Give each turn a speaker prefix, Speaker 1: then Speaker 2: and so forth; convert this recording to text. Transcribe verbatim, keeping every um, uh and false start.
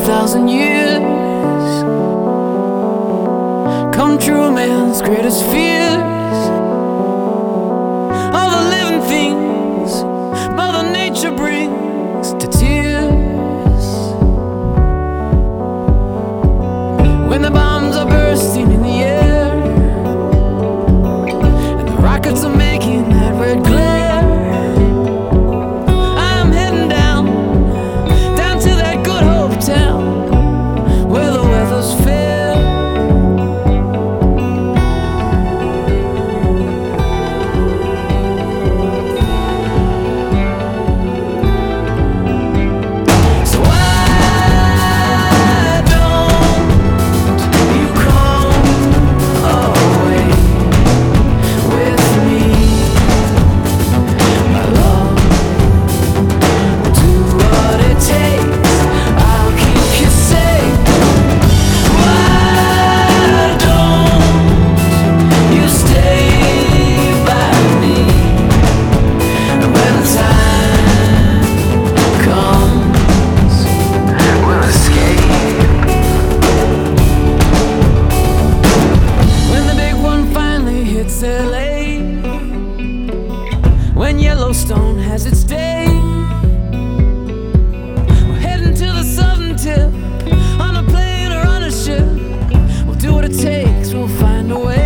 Speaker 1: thousand years. Come true, man's greatest fears. All the living things Mother Nature brings to tears. When the bombs are bursting in the air and the rockets are making that red glare, L A, when Yellowstone has its day, we're heading to the southern tip on a plane or on a ship. We'll do what it takes, we'll find a way.